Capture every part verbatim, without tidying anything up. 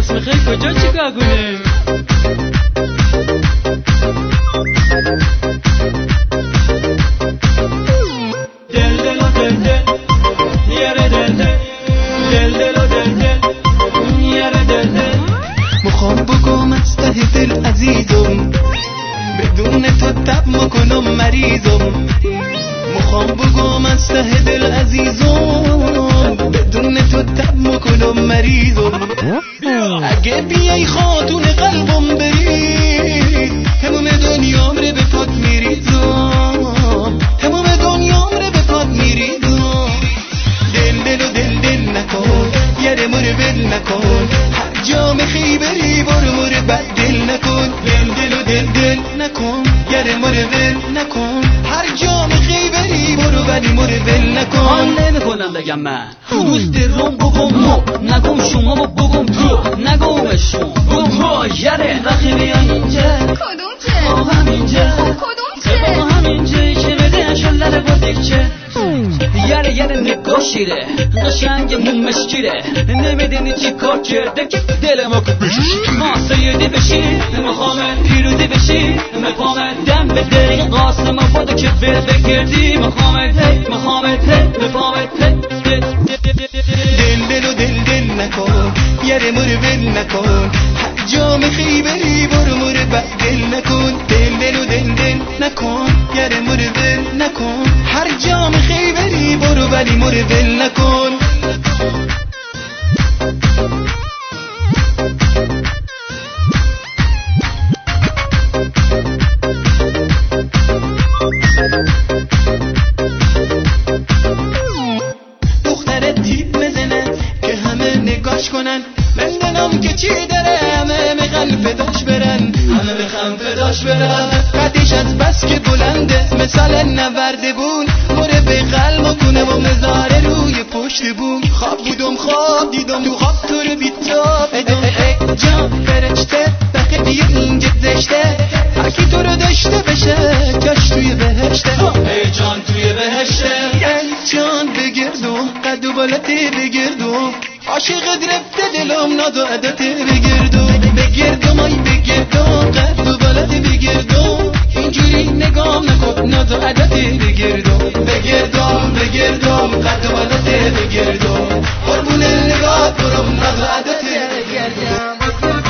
اسم خیلی کجا چیکار کنه؟ دل دل و دل دل یاره دل دل دل دل و دل دل یاره دل دل مخوام بگم از ته دل عزیزم بدون تو تب مکنم مریضم مخوام بگم از ته دل عزیزم بدون تو تب مکنم مریضم اگه بیای خاتون قلبم بری هموم دنیام رو به پات میریزم هموم دنیام رو به پات میریزم دل دل و دل دل نکن یاره مر بل نکن هر جا میخی بری برو مر بد دل نکن دل دل و دل دل نکن یاره مر بل نکن هر جا میخی بری برو ولی مر بل نکن حال نمیکنم بگم من دوست روم بگم مو نگم شما و بگم تو نگمشون بگم ها یاره وقتی بیان اینجا کدوم چه؟ با همینجا کدوم چه؟ با همینجایی که بده انشالله با دیگچه یاره یاره نگاه شیره قشنگ مو مشکیره نمیدونی چی کار کرده که دل ما که بشیشی ما سیدی بشی میخوام پیروزی بشی میخوام دم به دل قاسم بودو که ول بگردی میخوام هی میخوام هی میخوام هی دل دل و دل دل نکن یاره مر ول نکن هر جا میخی بری برو مر بد دل نکن دل دل و دل دل نکن یاره مر ول نکن هر جا میخی بری برو ولی مر ول نکن دختر تیپ بزنه که همه نگاش کنن نمیدونم که چی داره همه میخوان فداش برن همه میخوان فداش برن قدیش از بس که بلنده مثال نورده بون مره به قلب کنه و مزاره روی پشت بون خواب بودم خواب دیدم تو خواب تو رو بیتاب ادم ای جان فرشته بقیه اینجا زشته هرکی تو رو داشته بشه جاش توی بهشته ای جان توی بهشته ای جان بگردم قد و بالتی بگردم عاشقت رفته دلم ناد و عدتی بگردم بگردم آی بگردم قد و بالتی بگردم اینجوری نگام نکن ناد و عدتی بگردم بگردم بگردم قد و بالتی بگردم قربون نگاه برم ناد و عدتی بگردم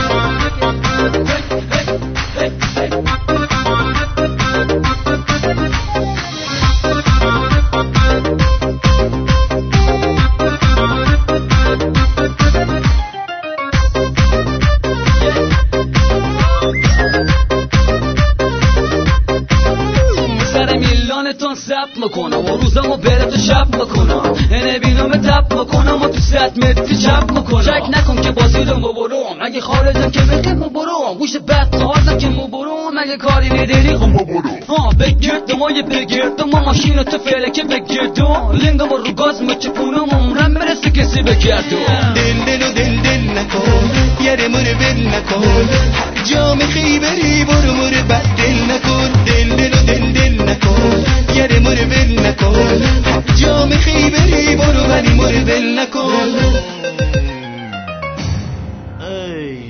ثبت میکنم و روزامو بره تو شب میکنم نبینم تپ میکنم و تو ست متری چپ میکنم شک نکن که بازیدم و برام اگه خارجم که بخیم و برام گوش بد خواهدم که مو برام اگه کاری نداری خم و برام ها بگردم و یه بگردم و ماشین تو فلکه بگردم لنگم رو گاز مچپونم عمرم برسه کسی بگردم دل دل و دل دل نکن یاره مر بل نکن هر جا میخی بری برو مر بد دل نکن دل دل و دل دل نکن یاره مر بل نکن هر جا میخی بری برو ولی مر بل نکن.